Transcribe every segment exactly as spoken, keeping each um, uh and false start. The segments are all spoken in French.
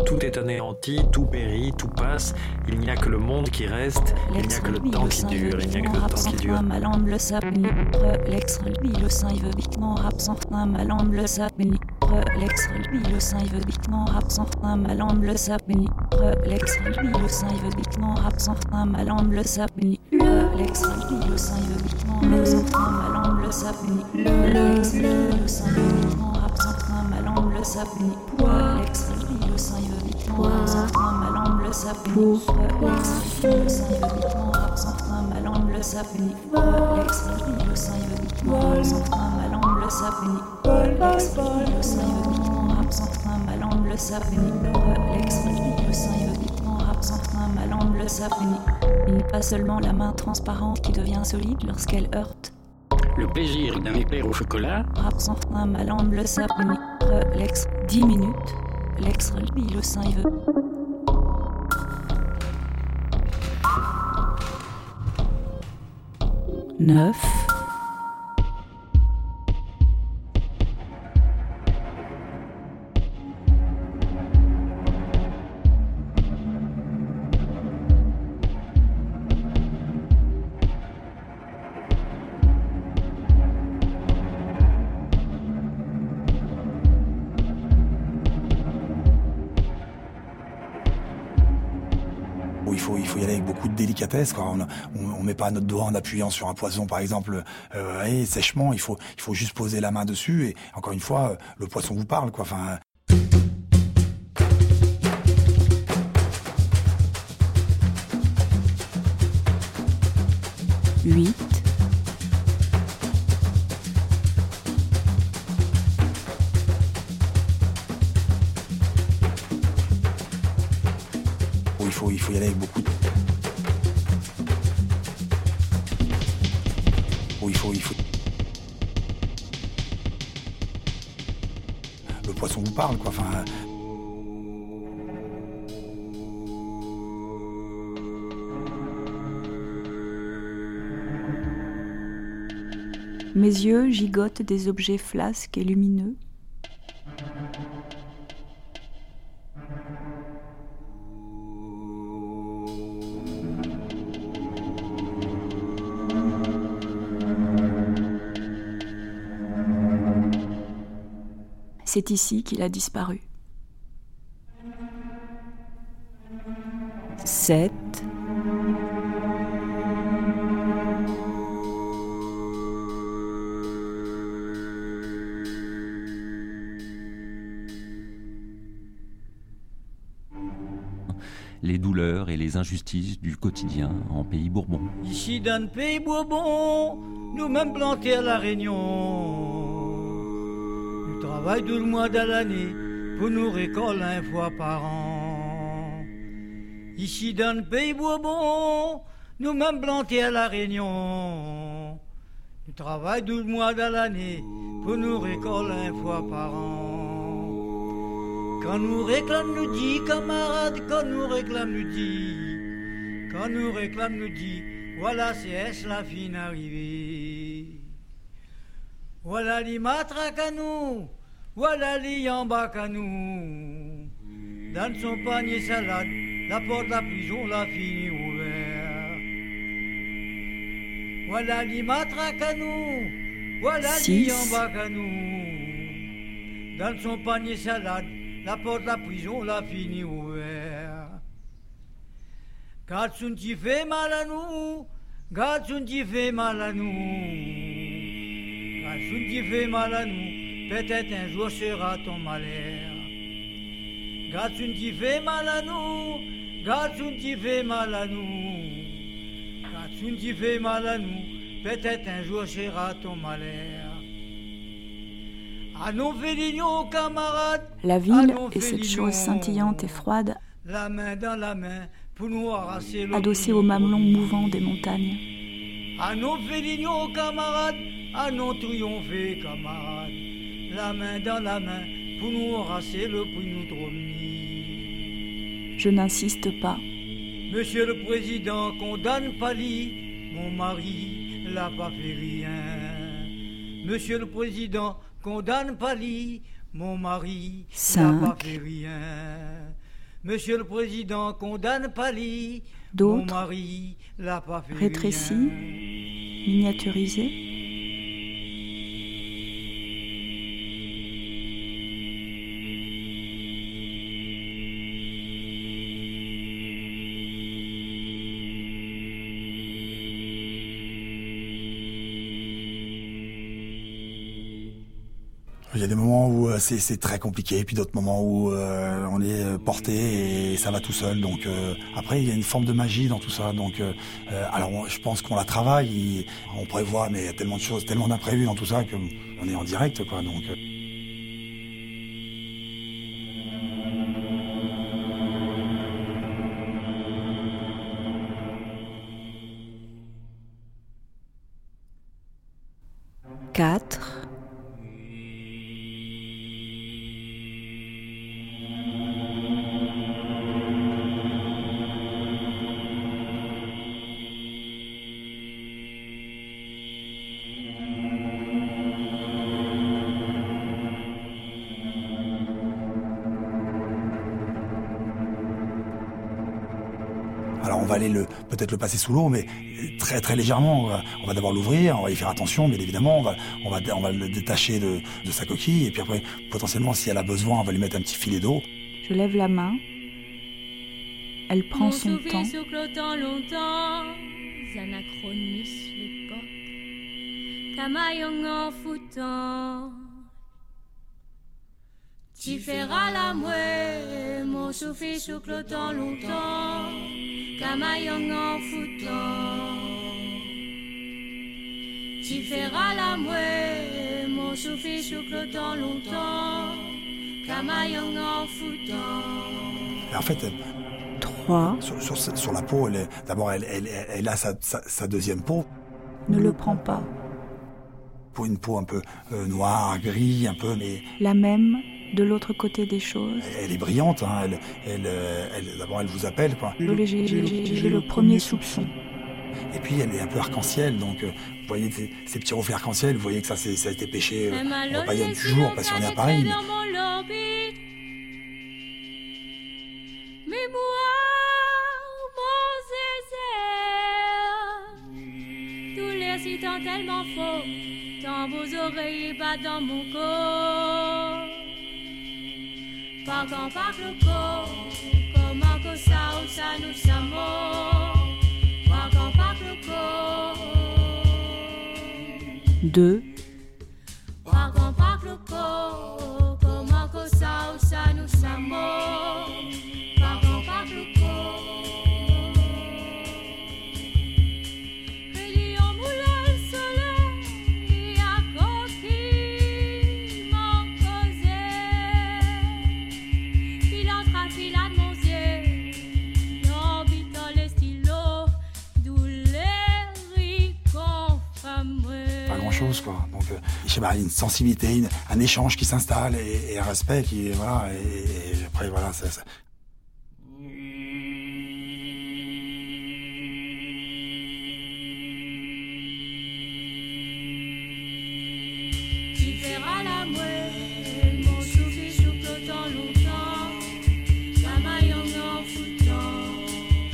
Tout est anéanti, tout périt, tout passe. Il n'y a que le monde qui reste. Il n'y a que le temps qui dure. Il n'y a que le temps qui dure. Malamble Lex lui le sein il veut bitement absent un malamble sapni Lex lui le sein il veut bitement absent un malamble sapni Lex lui le sein il veut bitement absent un malamble sapni Lex lui le sein il veut bitement absent un malamble sapni Lex lui le sein il veut bitement absent un malamble sapni Lex lui le sein il veut bitement absent un malamble sapni Lex lui le sein il veut bitement absent un malamble sapni Lex lui le sein il veut bitement absent un malamble sapni Lex lui le sein il veut bitement absent un malamble sapni Lex lui le sein il veut bitement absent un malamble sapni. Il n'est pas seulement la main transparente qui devient solide lorsqu'elle heurte. Le plaisir d'un éclair au chocolat. Absent un malamble sapni Lex dix minutes. Lex lui le sein il veut. Neuf. Il faut, il faut y aller avec beaucoup de délicatesse, quoi. On, on, on met pas notre doigt en appuyant sur un poisson, par exemple, euh, et sèchement. Il faut, il faut juste poser la main dessus et encore une fois, le poisson vous parle, quoi. Enfin. Huit. Il faut, il faut y aller avec beaucoup de... Il faut, il faut... Le poisson vous parle, quoi. Enfin... Mes yeux gigotent des objets flasques et lumineux. C'est ici qu'il a disparu. Sept. Les douleurs et les injustices du quotidien en pays Bourbon. Ici dans le pays Bourbon, nous-mêmes plantés à La Réunion. Travaille tout le mois de l'année pour nous récolter une fois par an. Ici dans le pays Bourbon, nous-mêmes plantés à La Réunion. Nous travaillons tout le mois de l'année pour nous récolter une fois par an. Quand nous réclame nous dit, camarades, quand nous réclame nous dit, quand nous réclame nous dit, voilà c'est la fin arrivée. Voilà les matraques à nous, voilà les yambaks à nous. Dans son panier salade, la porte de la prison l'a fini ouverte. Voilà les matraques à nous, voilà les yambaks à nous. Dans son panier salade, la porte de la prison l'a fini ouverte. Garde son qui fait mal à nous, garde son qui fait mal à nous. Garde son qui fait mal à nous, peut-être un jour sera ton malheur. Garde son qui fait mal à nous, garde son qui fait mal à nous. Garde son qui fait mal à nous, peut-être un jour sera ton malheur. À nos félignons, camarades. La ville est cette chose scintillante et froide, la main dans la main, pour nous arracher le adossée au mamelon mouvant des montagnes. À nos félignons, camarades, à nos triompher, camarades, la main dans la main, pour nous arracher le prix nous tromper. Je n'insiste pas. Monsieur le Président, condamne Pali, mon mari l'a pas fait rien. Monsieur le Président, condamne Pali, mon mari Cinq. n'a pas fait rien. Monsieur le Président condamne Pali. D'autres, Mon mari l'a pas fait rétrécis, rien. miniaturisés. Il y a des moments où euh, c'est, c'est très compliqué, et puis d'autres moments où euh, on est euh, porté et ça va tout seul. Donc euh, après, il y a une forme de magie dans tout ça. Donc euh, euh, alors on- je pense qu'on la travaille, et on prévoit, mais il y a tellement de choses, tellement d'imprévus dans tout ça qu'on est en direct, quoi. Donc euh, Quatre. alors on va aller le peut-être le passer sous l'eau, mais très très légèrement. On va, on va d'abord l'ouvrir, on va y faire attention, bien évidemment. On va on va on va le détacher de, de sa coquille, et puis après potentiellement, si elle a besoon, on va lui mettre un petit filet d'eau. Je lève la main. Elle prend Mon son souffle temps. soufflotant longtemps, anachronisme l'époque, Camaillon en foutant. Tu feras la mouée, mon souffle soufflotant longtemps, Camaillon en foutant. Tu feras la mouée, mon souffle soufflotant longtemps, Camaillon en foutant. Et en fait, elle- Trois. sur, sur, sur la peau, elle est- d'abord elle, elle, elle a sa, sa, sa deuxième peau. Ne le prends pas. Pour une peau un peu euh, noire, gris, un peu, mais La même de l'autre côté des choses. elle est brillante. Hein, elle, elle, euh, elle, d'abord, elle vous appelle, quoi. J'ai j'ai- j'ai- j'ai le premier soupçon. Et puis, elle est un peu arc-en-ciel. Donc, euh, vous voyez ces, ces petits reflets arc-en-ciel. Vous voyez que ça, c'est, ça a été pêché. Euh, on va pas dire du jour, parce qu'on est à Paris. Mais... Mais moi, mon zézé, tous les citants tellement faux, tant vos oreilles battent dans mon corps. Par quand par le corps, comment que ça ou ça nous sommes. Par quand par le corps, Deux. par quand par le corps, comment que ça ou ça nous sommes. Par quand par le corps, il y a moulin le soleil à coquille m'en causé. Il entre à fila de mon yeux, l'orbitant les stylos, d'où les ricons fameux. Pas grand-chose, quoi. Donc, euh, je sais pas, une sensibilité, une- un échange qui s'installe, et, et un respect qui, voilà. Et, et après, voilà, ça... ça... Tu feras la mouée, mon souffle soufflotant longtemps, Camaillon en foutant.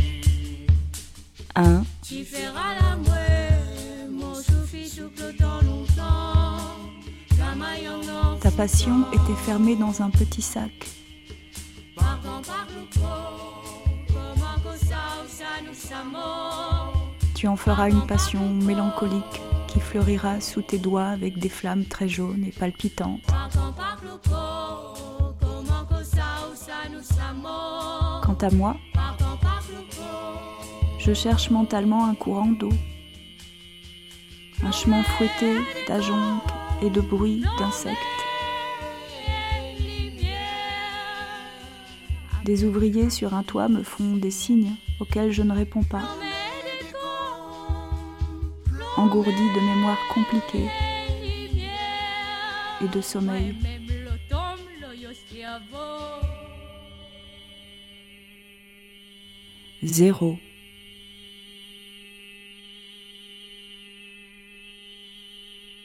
Un. Tu feras la mouée, mon souffle soufflotant longtemps, Camaillon en Ta passion était fermée dans un petit sac. Par quand par le corps, comment que ça ou ça nous sommes. Tu en feras une passion mélancolique qui fleurira sous tes doigts avec des flammes très jaunes et palpitantes. Par quand par le corps, comment que ça ou ça nous sommes. Quant à moi, Par quand par le corps, je cherche mentalement un courant d'eau. Un chemin fouetté d'ajoncs et de bruits d'insectes. Des ouvriers sur un toit me font des signes auxquels je ne réponds pas. Engourdi de mémoires compliquées et de sommeil. Zéro.